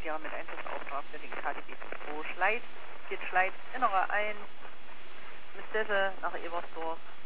hier mit Einsatzaustrag für den KDB 2 Schleit. Geht Schleit innerer 1 mit Desse nach Ebersdorf.